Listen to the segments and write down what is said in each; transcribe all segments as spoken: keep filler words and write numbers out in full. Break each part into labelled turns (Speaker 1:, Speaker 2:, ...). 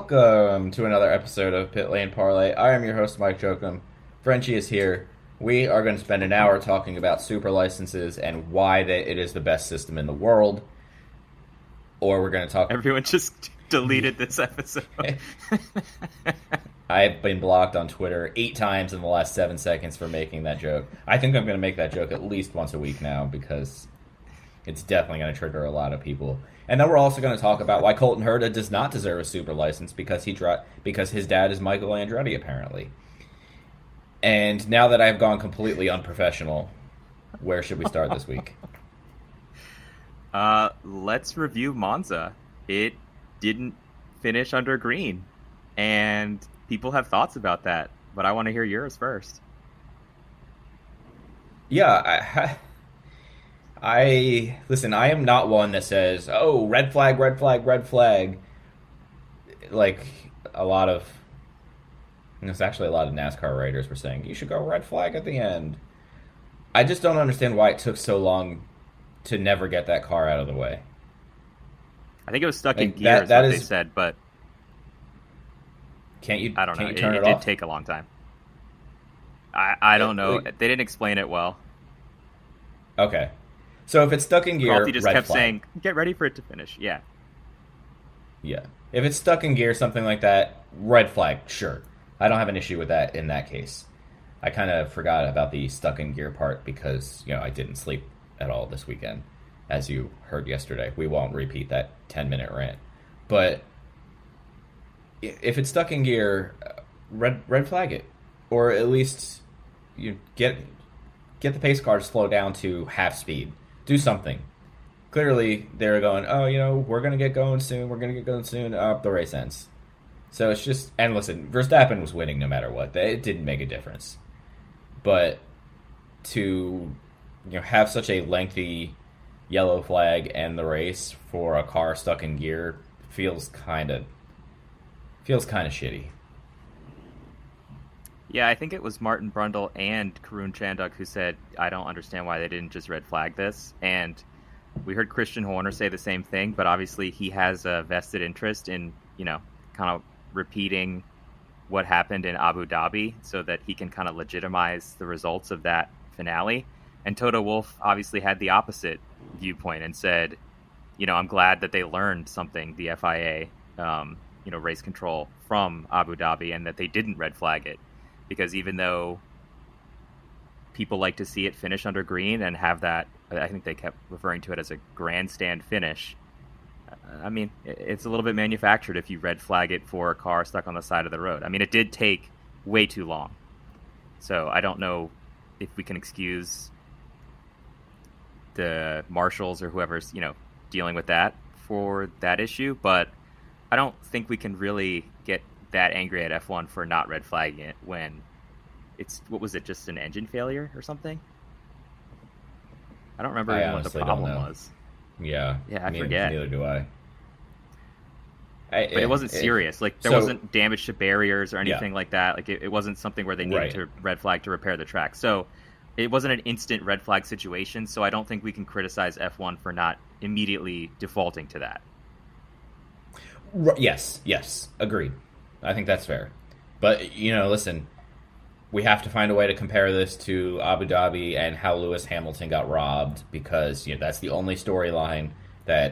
Speaker 1: Welcome to another episode of Pit Lane Parlay. I am your host, Mike Jokum. Frenchie is here. We are going to spend an hour talking about super licenses and why they, it is the best system in the world. Or we're going to talk...
Speaker 2: Everyone just deleted this episode.
Speaker 1: I've been blocked on Twitter eight times in the last seven seconds for making that joke. I think I'm going to make that joke at least once a week now because it's definitely going to trigger a lot of people. And then we're also going to talk about why Colton Herta does not deserve a super license because he dri- because his dad is Michael Andretti, apparently. And now that I've gone completely unprofessional, where should we start this week?
Speaker 2: Uh, let's review Monza. It didn't finish under green, and people have thoughts about that, but I want to hear yours first.
Speaker 1: Yeah, I... I listen, I am not one that says, oh, red flag, red flag, red flag. Like a lot of, there's actually a lot of NASCAR writers were saying, you should go red flag at the end. I just don't understand why it took so long to never get that car out of the way.
Speaker 2: I think it was stuck
Speaker 1: like,
Speaker 2: in gear,
Speaker 1: that,
Speaker 2: is
Speaker 1: that
Speaker 2: what
Speaker 1: is,
Speaker 2: they said, but
Speaker 1: can't you,
Speaker 2: I don't
Speaker 1: can't
Speaker 2: know.
Speaker 1: You turn
Speaker 2: it
Speaker 1: it,
Speaker 2: it
Speaker 1: off?
Speaker 2: did take a long time. I, I don't know.
Speaker 1: Like,
Speaker 2: they didn't explain it well.
Speaker 1: Okay. So if it's stuck in gear,
Speaker 2: Crofty just
Speaker 1: red
Speaker 2: kept
Speaker 1: flag.
Speaker 2: saying, get ready for it to finish. Yeah.
Speaker 1: Yeah. If it's stuck in gear, something like that, red flag, sure. I don't have an issue with that in that case. I kind of forgot about the stuck in gear part because, you know, I didn't sleep at all this weekend, as you heard yesterday. We won't repeat that ten-minute rant. But if it's stuck in gear, red red flag it. Or at least you get get the pace car to slow down to half speed. Do something. Clearly, they're going, oh, you know, we're going to get going soon. We're going to get going soon. Up the race ends. So it's just, and listen, Verstappen was winning no matter what. It didn't make a difference. But to, you know, have such a lengthy yellow flag end the race for a car stuck in gear feels kind of, feels kind of shitty.
Speaker 2: Yeah, I think it was Martin Brundle and Karun Chanduk who said, I don't understand why they didn't just red flag this. And we heard Christian Horner say the same thing, but obviously he has a vested interest in, you know, kind of repeating what happened in Abu Dhabi so that he can kind of legitimize the results of that finale. And Toto Wolff obviously had the opposite viewpoint and said, you know, I'm glad that they learned something, the F I A, um, you know, race control from Abu Dhabi, and that they didn't red flag it. Because even though people like to see it finish under green and have that, I think they kept referring to it as a grandstand finish. I mean, it's a little bit manufactured if you red flag it for a car stuck on the side of the road. I mean, it did take way too long. So I don't know if we can excuse the marshals or whoever's, you know, dealing with that for that issue. But I don't think we can really get that angry at F one for not red flagging it when it's, what was it, just an engine failure or something? I don't remember
Speaker 1: I
Speaker 2: even what the
Speaker 1: honestly don't
Speaker 2: problem
Speaker 1: know.
Speaker 2: was.
Speaker 1: Yeah.
Speaker 2: Yeah, I
Speaker 1: neither,
Speaker 2: forget.
Speaker 1: Neither do I. I
Speaker 2: But it wasn't
Speaker 1: it,
Speaker 2: serious. Like, there
Speaker 1: so,
Speaker 2: wasn't damage to barriers or anything
Speaker 1: yeah.
Speaker 2: like that. Like, it, it wasn't something where they needed
Speaker 1: Right.
Speaker 2: to red flag to repair the track. So it wasn't an instant red flag situation. So I don't think we can criticize F one for not immediately defaulting to that.
Speaker 1: R- yes, yes, agreed. I think that's fair. But, you know, listen, we have to find a way to compare this to Abu Dhabi and how Lewis Hamilton got robbed because, you know, that's the only storyline that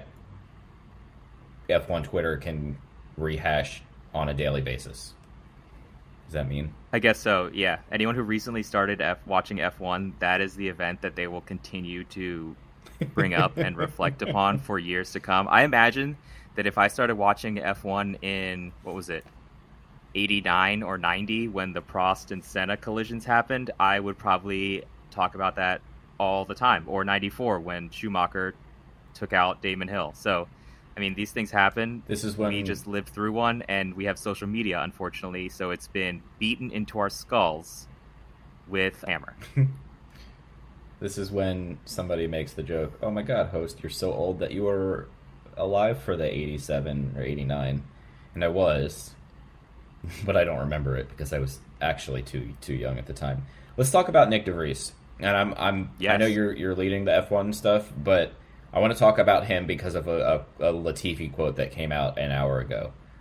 Speaker 1: F one Twitter can rehash on a daily basis. Does that mean?
Speaker 2: I guess so, yeah. Anyone who recently started F- watching F one, that is the event that they will continue to bring up and reflect upon for years to come. I imagine that if I started watching F one in, what was it, eighty-nine or ninety, when the Prost and Senna collisions happened, I would probably talk about that all the time. Or ninety-four, when Schumacher took out Damon Hill. So, I mean, these things happen.
Speaker 1: This is when
Speaker 2: we just lived through one, and we have social media, unfortunately, so it's been beaten into our skulls with hammer.
Speaker 1: This is when somebody makes the joke, oh my god, host, you're so old that you were alive for the eighty-seven or eighty-nine. And I was, but I don't remember it because I was actually too too young at the time. Let's talk about Nick DeVries. And I'm I'm
Speaker 2: Yes.
Speaker 1: I know you're you're leading the F one stuff, but I want to talk about him because of a, a, a Latifi quote that came out an hour ago.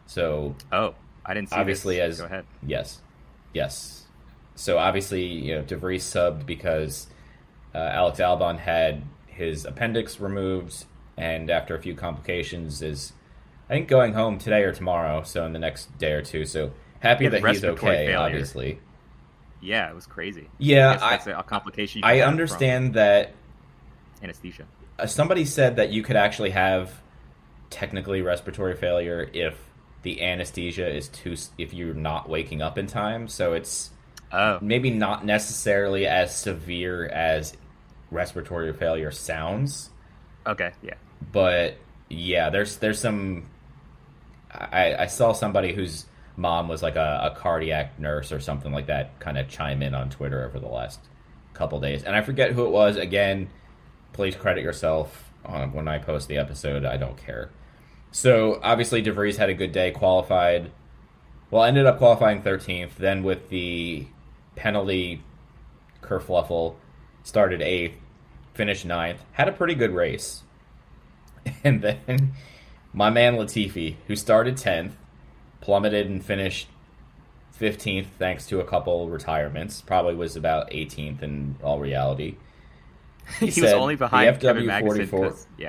Speaker 1: So
Speaker 2: Oh, I didn't see
Speaker 1: obviously,
Speaker 2: this.
Speaker 1: as
Speaker 2: Go ahead.
Speaker 1: yes, yes. So obviously, you know, DeVries subbed because uh, Alex Albon had his appendix removed, and after a few complications, is I think going home today or tomorrow. So in the next day or two. So happy
Speaker 2: He had
Speaker 1: that he's
Speaker 2: respiratory
Speaker 1: okay.
Speaker 2: failure.
Speaker 1: Obviously,
Speaker 2: Yeah, it was crazy.
Speaker 1: yeah.
Speaker 2: I guess
Speaker 1: I
Speaker 2: that's a complication. You
Speaker 1: I
Speaker 2: can have
Speaker 1: understand that
Speaker 2: from anesthesia.
Speaker 1: uh, somebody said that you could actually have technically respiratory failure if the anesthesia is too if you're not waking up in time. So it's
Speaker 2: Oh,
Speaker 1: maybe not necessarily as severe as respiratory failure sounds,
Speaker 2: okay, yeah.
Speaker 1: but yeah, there's there's some. I, I saw somebody whose mom was like a, a cardiac nurse or something like that kind of chime in on Twitter over the last couple days, and I forget who it was. Again, please credit yourself uh, when I post the episode. I don't care. So obviously, DeVries had a good day, qualified. Well, ended up qualifying thirteenth. Then with the penalty kerfluffle, started eighth, finished ninth. Had a pretty good race. And then my man Latifi, who started tenth, plummeted and finished fifteenth thanks to a couple retirements. Probably was about eighteenth in all reality.
Speaker 2: He,
Speaker 1: He
Speaker 2: was
Speaker 1: said
Speaker 2: only
Speaker 1: the
Speaker 2: behind Kevin
Speaker 1: F W
Speaker 2: Magnussen.
Speaker 1: forty-four
Speaker 2: 'cause- Yeah.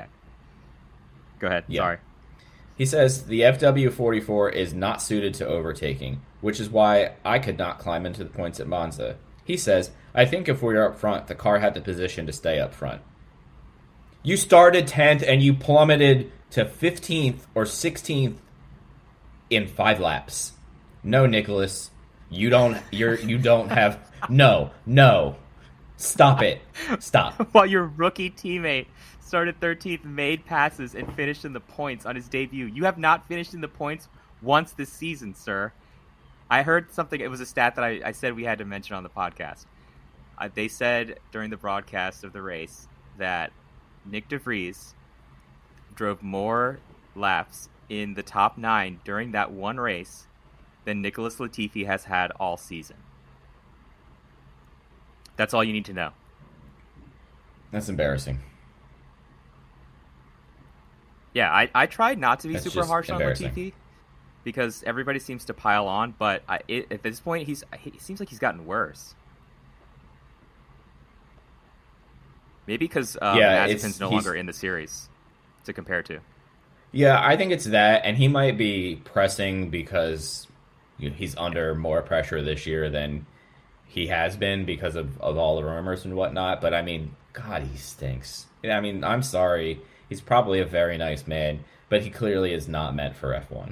Speaker 2: Go ahead.
Speaker 1: Yeah.
Speaker 2: Sorry.
Speaker 1: He says the F W forty-four is not suited to overtaking, which is why I could not climb into the points at Monza. He says, I think if we were up front, the car had the position to stay up front. You started tenth and you plummeted to fifteenth or sixteenth in five laps. No, Nicholas, you don't. You're you don't have. No, no, stop it, stop.
Speaker 2: While your rookie teammate started thirteenth, made passes, and finished in the points on his debut. You have not finished in the points once this season, sir. I heard something. It was a stat that I, I said we had to mention on the podcast. Uh, they said during the broadcast of the race that Nick DeVries drove more laps in the top nine during that one race than Nicholas Latifi has had all season. That's all you need to know.
Speaker 1: That's embarrassing.
Speaker 2: Yeah, I, I tried not to be
Speaker 1: That's
Speaker 2: super
Speaker 1: just
Speaker 2: harsh on
Speaker 1: embarrassing.
Speaker 2: Latifi because everybody seems to pile on, but I, it, at this point, he's he seems like he's gotten worse. Maybe because um,
Speaker 1: Yeah,
Speaker 2: Mazepin's
Speaker 1: it's-
Speaker 2: no
Speaker 1: he's-
Speaker 2: longer in the series to compare to.
Speaker 1: Yeah, I think it's that, and he might be pressing because you know, he's under more pressure this year than he has been because of, of all the rumors and whatnot. But I mean, God, he stinks. I mean, I'm sorry. He's probably a very nice man, but he clearly is not meant for F one.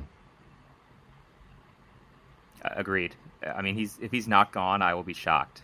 Speaker 2: Uh, agreed. I mean, he's if he's not gone, I will be shocked.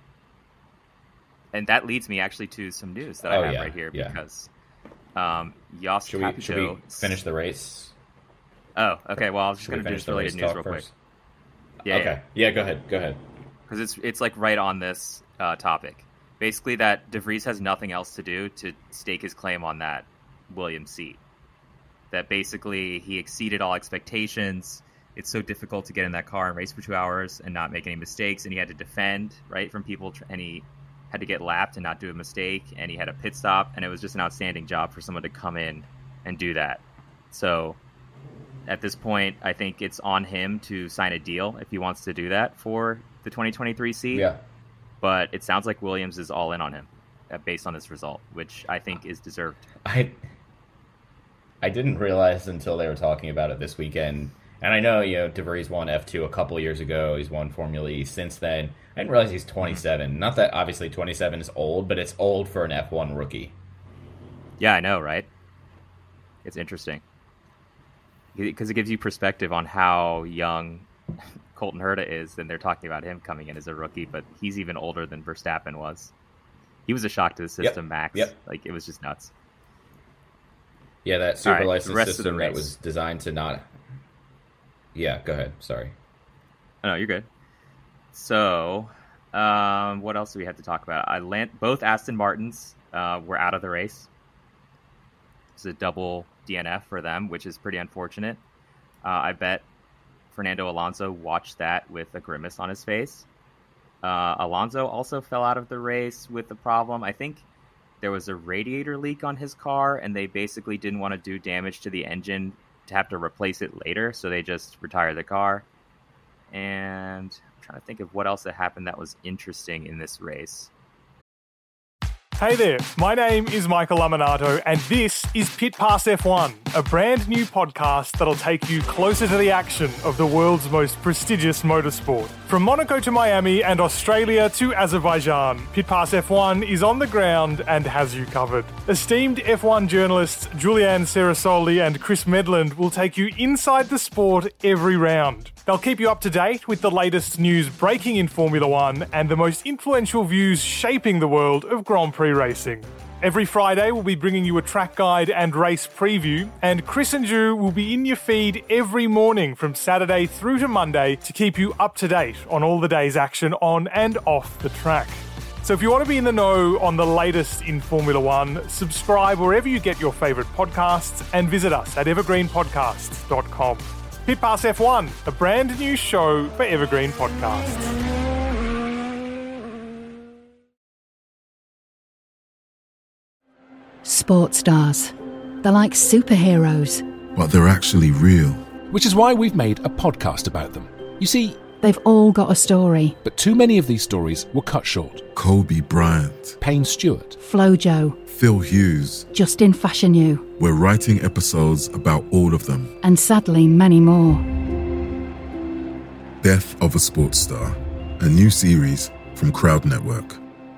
Speaker 2: And that leads me actually to some news that
Speaker 1: Oh,
Speaker 2: I have
Speaker 1: yeah,
Speaker 2: right here
Speaker 1: yeah.
Speaker 2: because um, Jos
Speaker 1: Should we, should we finish the race?
Speaker 2: Oh, okay. Well, I was just
Speaker 1: Should we
Speaker 2: going to do
Speaker 1: finish
Speaker 2: just
Speaker 1: the race
Speaker 2: related news
Speaker 1: talk
Speaker 2: real quick.
Speaker 1: first?
Speaker 2: Yeah,
Speaker 1: Okay. Yeah, go ahead. Go ahead.
Speaker 2: because it's it's like right on this uh, topic. Basically, that DeVries has nothing else to do to stake his claim on that Williams seat. That basically he exceeded all expectations. It's so difficult to get in that car and race for two hours and not make any mistakes, and he had to defend right from people, tr- and he had to get lapped and not do a mistake, and he had a pit stop, and it was just an outstanding job for someone to come in and do that. So at this point, I think it's on him to sign a deal if he wants to do that for the twenty twenty-three seat.
Speaker 1: Yeah.
Speaker 2: But it sounds like Williams is all in on him uh, based on this result, which I think is deserved.
Speaker 1: I I didn't realize until they were talking about it this weekend. And I know, you know, DeVries won F two a couple years ago. He's won Formula E since then. I didn't realize he's twenty-seven. Not that obviously twenty-seven is old, but it's old for an F one rookie.
Speaker 2: Yeah, I know, right? It's interesting. Because it gives you perspective on how young Colton Herta is, and they're talking about him coming in as a rookie, but he's even older than Verstappen was. He was a shock to the system,
Speaker 1: Yep.
Speaker 2: Max.
Speaker 1: Yep.
Speaker 2: Like, it was just nuts.
Speaker 1: Yeah, that super
Speaker 2: All right, the
Speaker 1: license
Speaker 2: rest of the
Speaker 1: system that
Speaker 2: race.
Speaker 1: was designed to not. Yeah, go ahead. Sorry.
Speaker 2: Oh, no, you're good. So, um, what else do we have to talk about? I land both Aston Martins uh, were out of the race. It's a double D N F for them, which is pretty unfortunate. Uh, I bet Fernando Alonso watched that with a grimace on his face. Uh, Alonso also fell out of the race with a problem. I think there was a radiator leak on his car, and they basically didn't want to do damage to the engine to have to replace it later, so they just retired the car. And I'm trying to think of what else that happened that was interesting in this race.
Speaker 3: Hey there, my name is Michael Laminato, and this is Pit Pass F one, a brand new podcast that'll take you closer to the action of the world's most prestigious motorsport. From Monaco to Miami and Australia to Azerbaijan, Pit Pass F one is on the ground and has you covered. Esteemed F one journalists Julianne Cerasoli and Chris Medland will take you inside the sport every round. They'll keep you up to date with the latest news breaking in Formula One and the most influential views shaping the world of Grand Prix racing. Every Friday, we'll be bringing you a track guide and race preview, and Chris and Ju will be in your feed every morning from Saturday through to Monday to keep you up to date on all the day's action on and off the track. So if you want to be in the know on the latest in Formula One, subscribe wherever you get your favourite podcasts and visit us at evergreen podcasts dot com. Pit Pass F one, a brand new show for Evergreen Podcasts.
Speaker 4: Sports stars. They're like superheroes.
Speaker 5: But they're actually real.
Speaker 6: Which is why we've made a podcast about them. You see,
Speaker 4: they've all got a story.
Speaker 6: But too many of these stories were cut short.
Speaker 5: Kobe Bryant,
Speaker 6: Payne Stewart,
Speaker 4: Flojo,
Speaker 5: Phil Hughes,
Speaker 4: Justin Fashanu.
Speaker 5: We're writing episodes about all of them.
Speaker 4: And sadly, many more.
Speaker 5: Death of a Sports Star, a new series from Crowd Network.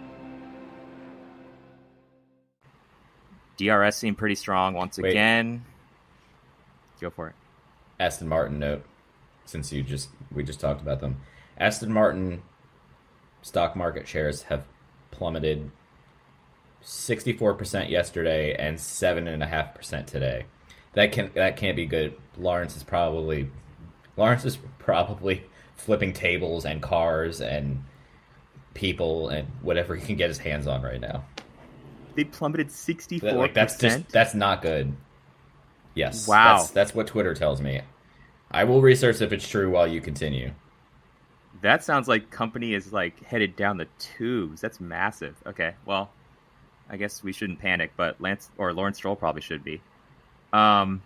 Speaker 2: D R S seemed pretty strong once
Speaker 1: Wait.
Speaker 2: again. Go for it.
Speaker 1: Aston Martin note, since you just we just talked about them. Aston Martin stock market shares have plummeted sixty-four percent yesterday and seven point five percent today. That can that can't be good. Lawrence is probably Lawrence is probably flipping tables and cars and people and whatever he can get his hands on right now.
Speaker 2: They plummeted sixty-four percent.
Speaker 1: Like, that's just that's not good. Yes.
Speaker 2: Wow.
Speaker 1: That's, that's what Twitter tells me. I will research if it's true while you continue.
Speaker 2: That sounds like company is like headed down the tubes. That's massive. Okay, well, I guess we shouldn't panic, but Lance or Lawrence Stroll probably should be. Um,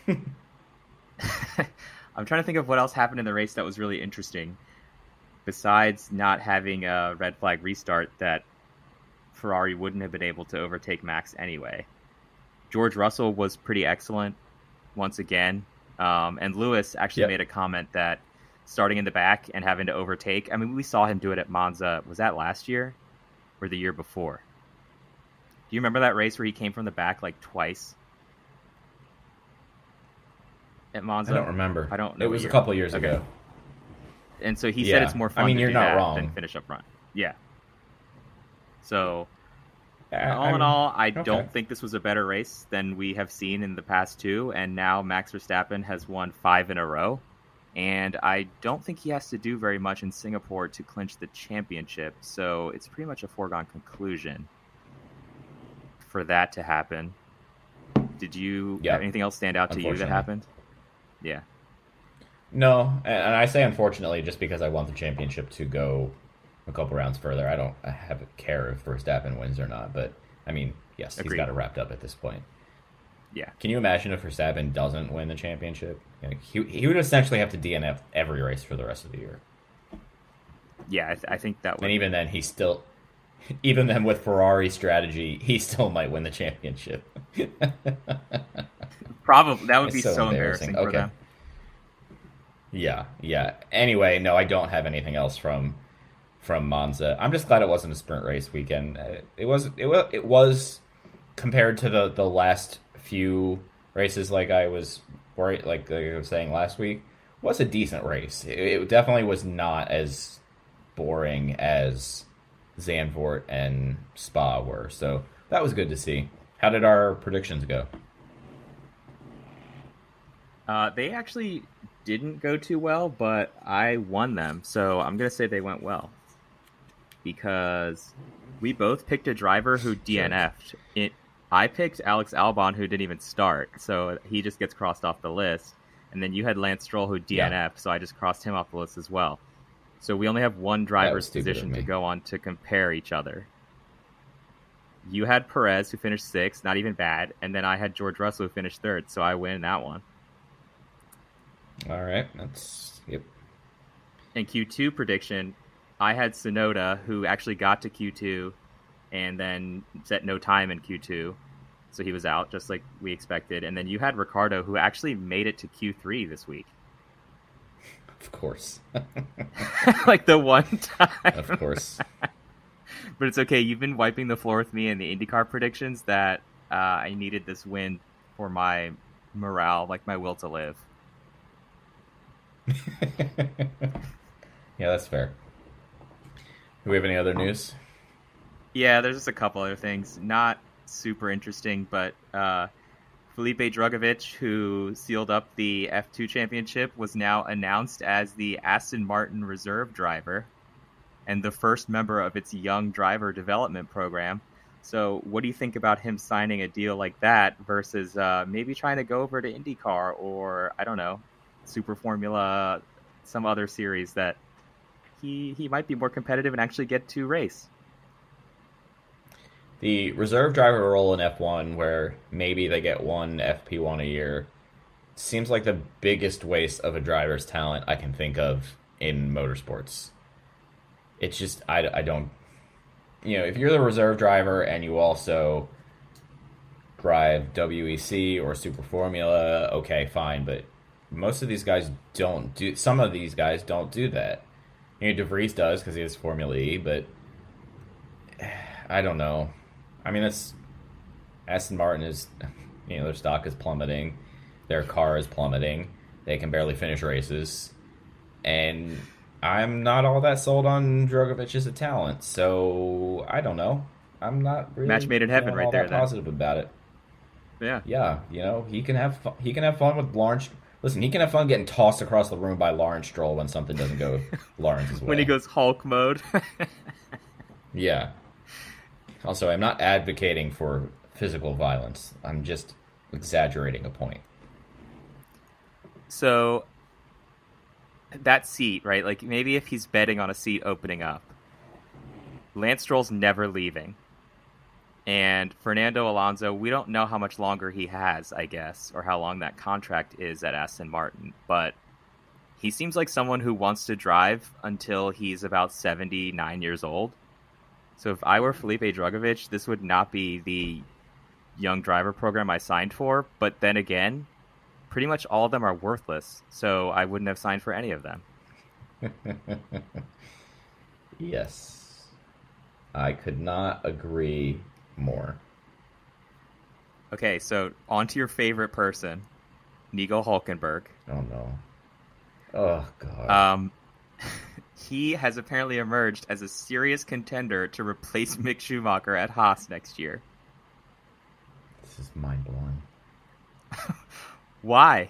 Speaker 2: I'm trying to think of what else happened in the race that was really interesting, besides not having a red flag restart that Ferrari wouldn't have been able to overtake Max anyway. George Russell was pretty excellent once again, um, and Lewis actually
Speaker 1: yep.
Speaker 2: made a comment that starting in the back and having to overtake. I mean, we saw him do it at Monza. Was that last year or the year before? Do you remember that race where he came from the back like twice at Monza?
Speaker 1: I don't remember.
Speaker 2: I don't know.
Speaker 1: It was
Speaker 2: year.
Speaker 1: a couple years
Speaker 2: okay.
Speaker 1: ago.
Speaker 2: And so he
Speaker 1: yeah.
Speaker 2: said it's more fun
Speaker 1: I mean,
Speaker 2: to
Speaker 1: you're
Speaker 2: do
Speaker 1: not
Speaker 2: that
Speaker 1: wrong.
Speaker 2: than finish up front. Yeah. So,
Speaker 1: Uh,
Speaker 2: all
Speaker 1: I'm,
Speaker 2: in all, I
Speaker 1: okay.
Speaker 2: don't think this was a better race than we have seen in the past two, and now Max Verstappen has won five in a row, and I don't think he has to do very much in Singapore to clinch the championship, so it's pretty much a foregone conclusion for that to happen. Did you
Speaker 1: Yep.
Speaker 2: have anything else stand out to you that
Speaker 1: Unfortunately.
Speaker 2: happened? Yeah.
Speaker 1: No, and I say unfortunately just because I want the championship to go a couple rounds further. I don't I have a care if Verstappen wins or not, but I mean, yes,
Speaker 2: Agreed.
Speaker 1: he's got it wrapped up at this point.
Speaker 2: Yeah.
Speaker 1: Can you imagine if Verstappen doesn't win the championship? Like, he he would essentially have to D N F every race for the rest of the year.
Speaker 2: Yeah, I, th- I think that would...
Speaker 1: And even then, he still, even then with Ferrari strategy, he still might win the championship.
Speaker 2: Probably. That would
Speaker 1: It's
Speaker 2: be
Speaker 1: so
Speaker 2: so
Speaker 1: embarrassing.
Speaker 2: embarrassing for
Speaker 1: Okay.
Speaker 2: them.
Speaker 1: Yeah, yeah. Anyway, no, I don't have anything else from from Monza. I'm just glad it wasn't a sprint race weekend. It was it was it was compared to the, the last few races, like I was worried, like I was saying last week, was a decent race. It, it definitely was not as boring as Zandvoort and Spa were. So that was good to see. How did our predictions go?
Speaker 2: Uh, they actually didn't go too well, but I won them, so I'm going to say they went well. Because we both picked a driver who D N F'd. It, I picked Alex Albon, who didn't even start, so he just gets crossed off the list. And then you had Lance Stroll, who D N F'd, yeah. so I just crossed him off the list as well. So we only have one driver's position to go on to compare each other. You had Perez, who finished sixth, not even bad, and then I had George Russell, who finished third, so I win that one.
Speaker 1: All right, that's yep.
Speaker 2: And Q two prediction, I had Tsunoda, who actually got to Q two and then set no time in Q two. So he was out, just like we expected. And then you had Ricciardo, who actually made it to Q three this week.
Speaker 1: Of course.
Speaker 2: Like the one time.
Speaker 1: Of course.
Speaker 2: But it's okay. You've been wiping the floor with me in the IndyCar predictions that uh, I needed this win for my morale, like my will to live.
Speaker 1: Yeah, that's fair. Do we have any other news?
Speaker 2: Yeah, there's just a couple other things. Not super interesting, but uh, Felipe Drugovich, who sealed up the F two championship, was now announced as the Aston Martin reserve driver and the first member of its young driver development program. So what do you think about him signing a deal like that versus uh, maybe trying to go over to IndyCar or, I don't know, Super Formula, some other series that he he might be more competitive and actually get to race?
Speaker 1: The reserve driver role in F one, where maybe they get one F P one a year, seems like the biggest waste of a driver's talent I can think of in motorsports. It's just, I, I don't, you know, if you're the reserve driver and you also drive W E C or Super Formula, okay, fine, but most of these guys don't do, some of these guys don't do that. You know, DeVries does because he has Formula E, but I don't know. I mean, that's Aston Martin is, you know, their stock is plummeting, their car is plummeting, they can barely finish races, and I'm not all that sold on Drugovich as a talent, so I don't know. I'm not really
Speaker 2: match made in heaven,
Speaker 1: feeling
Speaker 2: right
Speaker 1: all
Speaker 2: there.
Speaker 1: that
Speaker 2: Then.
Speaker 1: positive about it.
Speaker 2: Yeah,
Speaker 1: yeah, you know, he can have fun. he can have fun with Lawrence. Listen, he can have fun getting tossed across the room by Lawrence Stroll when something doesn't go Lawrence's way.
Speaker 2: When he goes Hulk mode.
Speaker 1: Yeah. Also, I'm not advocating for physical violence. I'm just exaggerating a point.
Speaker 2: So, that seat, right? Like, maybe if he's betting on a seat opening up, Lance Stroll's never leaving. And Fernando Alonso, we don't know how much longer he has, I guess, or how long that contract is at Aston Martin. But he seems like someone who wants to drive until he's about seventy-nine years old. So if I were Felipe Drugovich, this would not be the young driver program I signed for. But then again, pretty much all of them are worthless. So I wouldn't have signed for any of them.
Speaker 1: Yes. I could not agree more.
Speaker 2: Okay, so on to your favorite person, Nico Hülkenberg.
Speaker 1: Oh, no. Oh, God.
Speaker 2: Um... He has apparently emerged as a serious contender to replace Mick Schumacher at Haas next year.
Speaker 1: This is mind-blowing.
Speaker 2: Why?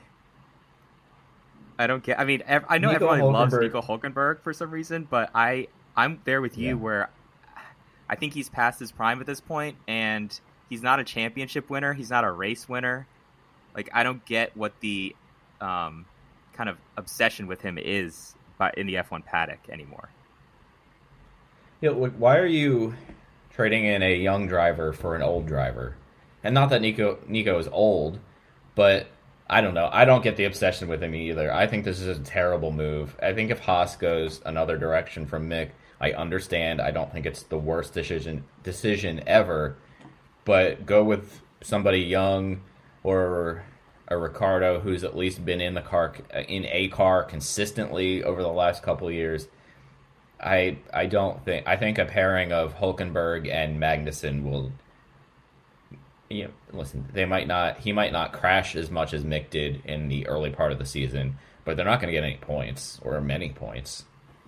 Speaker 2: I don't get... I mean, ev- I know
Speaker 1: Nico
Speaker 2: everyone loves
Speaker 1: Hülkenberg-
Speaker 2: Nico Hülkenberg for some reason, but I, I'm there with you
Speaker 1: Yeah.
Speaker 2: where I think he's past his prime at this point, and he's not a championship winner. He's not a race winner. Like, I don't get what the um, kind of obsession with him is in the F one paddock anymore.
Speaker 1: Yeah, why are you trading in a young driver for an old driver? And not that Nico Nico is old, but I don't know. I don't get the obsession with him either. I think this is a terrible move. I think if Haas goes another direction from Mick, I understand. I don't think it's the worst decision decision ever, but go with somebody young or a Ricciardo who's at least been in the car in a car consistently over the last couple of years. I I don't think I think a pairing of Hülkenberg and Magnussen will. You know, listen, they might not. He might not crash as much as Mick did in the early part of the season, but they're not going to get any points or many points.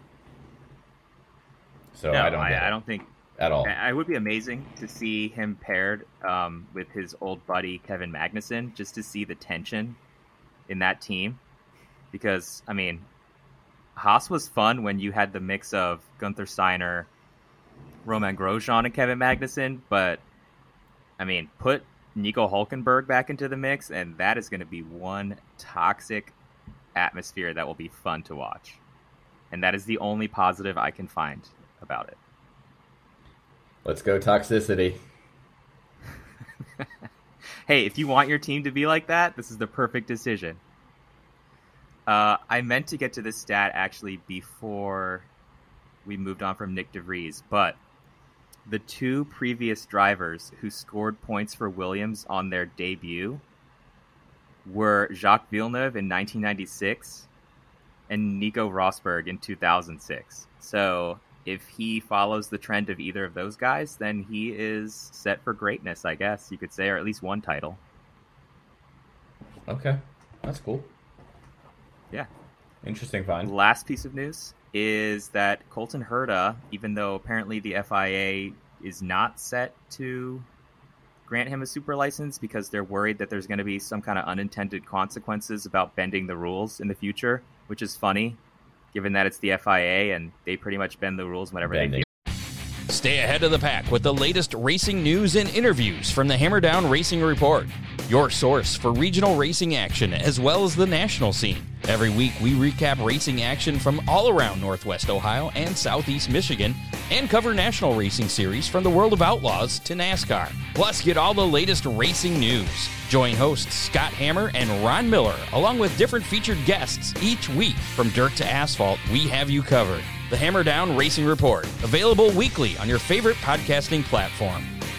Speaker 1: So
Speaker 2: no,
Speaker 1: I don't. Get
Speaker 2: I,
Speaker 1: it
Speaker 2: I don't think
Speaker 1: at all.
Speaker 2: I would be amazing to see him paired um, with his old buddy Kevin Magnussen, just to see the tension in that team. Because, I mean, Haas was fun when you had the mix of Gunther Steiner, Romain Grosjean, and Kevin Magnussen. But, I mean, put Nico Hülkenberg back into the mix, and that is going to be one toxic atmosphere that will be fun to watch. And that is the only positive I can find about it.
Speaker 1: Let's go toxicity.
Speaker 2: Hey, if you want your team to be like that, this is the perfect decision. Uh, I meant to get to this stat actually before we moved on from Nick DeVries, but the two previous drivers who scored points for Williams on their debut were Jacques Villeneuve in nineteen ninety-six and Nico Rosberg in two thousand six. So if he follows the trend of either of those guys, then he is set for greatness, I guess you could say, or at least one title.
Speaker 1: Okay, that's cool.
Speaker 2: Yeah.
Speaker 1: Interesting find.
Speaker 2: Last piece of news is that Colton Herta, even though apparently the F I A is not set to grant him a super license because they're worried that there's going to be some kind of unintended consequences about bending the rules in the future, which is funny, given that it's the F I A and they pretty much bend the rules whenever
Speaker 1: Bending.
Speaker 2: they feel.
Speaker 7: Stay ahead of the pack with the latest racing news and interviews from the Hammer Down Racing Report, your source for regional racing action as well as the national scene. Every week we recap racing action from all around Northwest Ohio and Southeast Michigan and cover national racing series from the World of Outlaws to NASCAR. Plus, get all the latest racing news. Join hosts Scott Hammer and Ron Miller along with different featured guests each week. From dirt to asphalt, we have you covered. The Hammer Down Racing Report, available weekly on your favorite podcasting platform.